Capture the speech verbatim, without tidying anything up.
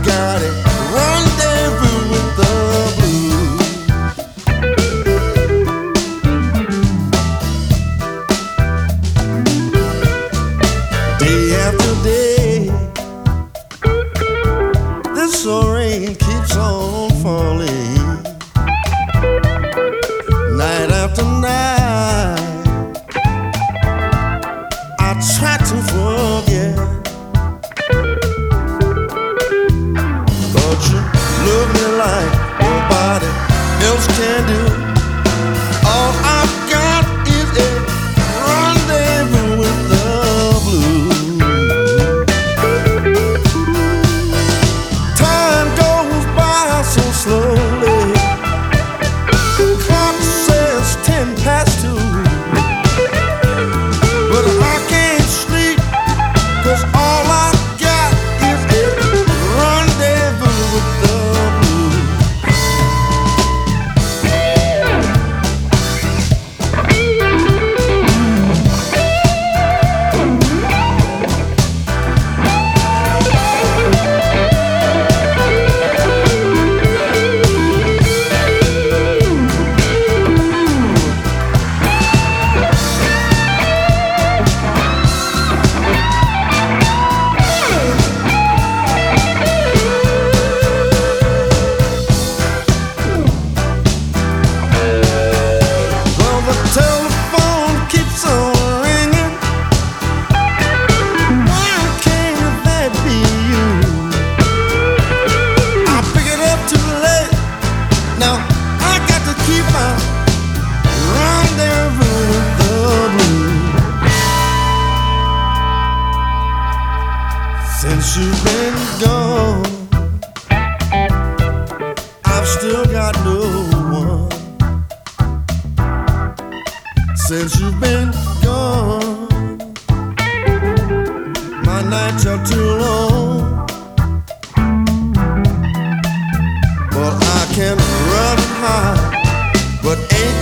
got it. Rendezvous with the blues. Day after day, this rain keeps on falling. Night after night, I try to forget, but you love me like nobody else can do. All I've got is a rendezvous with the blues. Time goes by so slowly. Clock says ten past two, but I can't sleep, 'cause all I got is a rendezvous with the blues. Well, the telephone keeps on ringing. Why can't that be you? I pick it up too late. Now I got to keep my rendezvous with the blues. Since you've been gone, I've still got no one. Since you've been gone, my nights are too long. But I can run high, but ain't